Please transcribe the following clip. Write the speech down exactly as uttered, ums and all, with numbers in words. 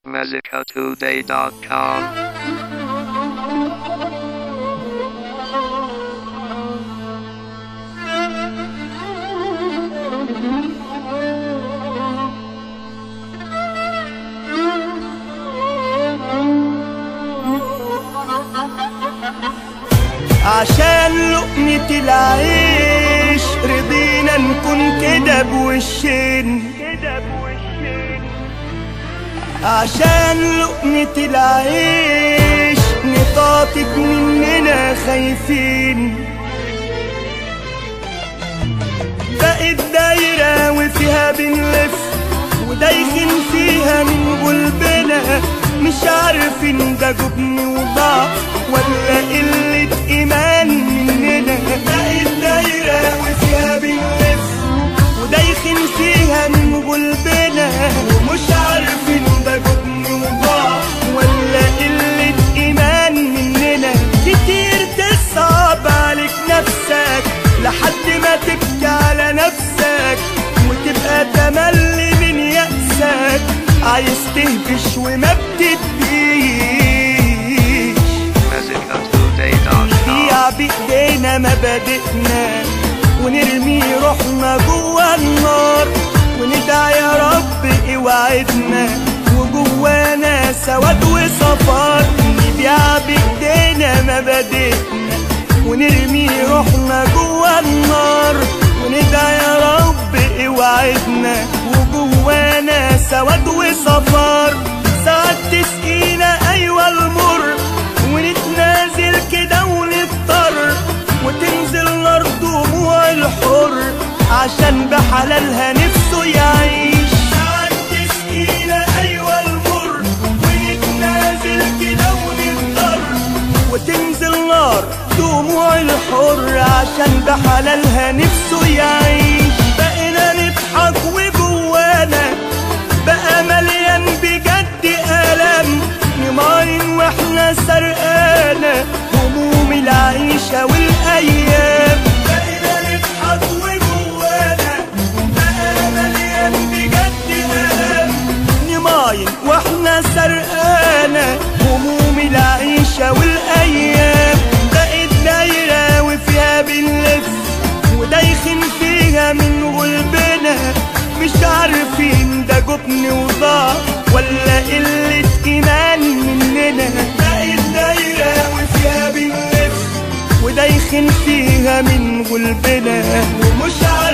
Musica Today dot com. عشان لقمة العيش رضينا نكون كده بوشين، عشان لقمة العيش نطاطب مننا خايفين. بقت دايرة وفيها بنلف ودايخين فيها من قلبنا، مش عارفين ده جبن وضعف ولا قلة إيمان مننا. بقت دايرة وفيها بنلف ودايخين فيها من قلبنا، ومش عارفين ده جبن وضعف ولا قلة إيمان مننا. كتير تصعب عليك نفسك لحد ما تبكي على نفسك وتبقى تملي من يأسك، عايز تهبش وما بتديش. نبيع بإيدينا مبادئنا ونرمي روحنا جوا النار، وندعي يا رب اوعدنا وجوانا سواد وصفار. نبيع بإيدينا مبادئنا ونرمي روحنا جوا النار، وندعي يا رب اوعدنا وجوانا سواد وصفار. ساعات تسقينا ايوه المر ونتنازل كده ونضطر، وتنزل نار دموع الحر عشان بحلالها نفسه يعيش. ساعات تسقينا ايوه المر ونتنازل كده ونضطر، وتنزل نار دموع الحر عشان بحلالها نفسه يعيش. بقينا نضحك وجوانا بقى مليان بجد ألم، نماين واحنا سرقانة هموم العيشة والأيام. بقينا نضحك وجوانا بقى مليان بجد ألم، نماين واحنا سرقانة هموم العيشة والأيام. بقت دايرة وفيها بنلف ودايخين فيها من قلبنا، مش عارفين ده جبن وضعف ولا قلة إيمان مننا. بقت دايرة وفيها بنلف ودايخين فيها من قلبنا، ومش عارفين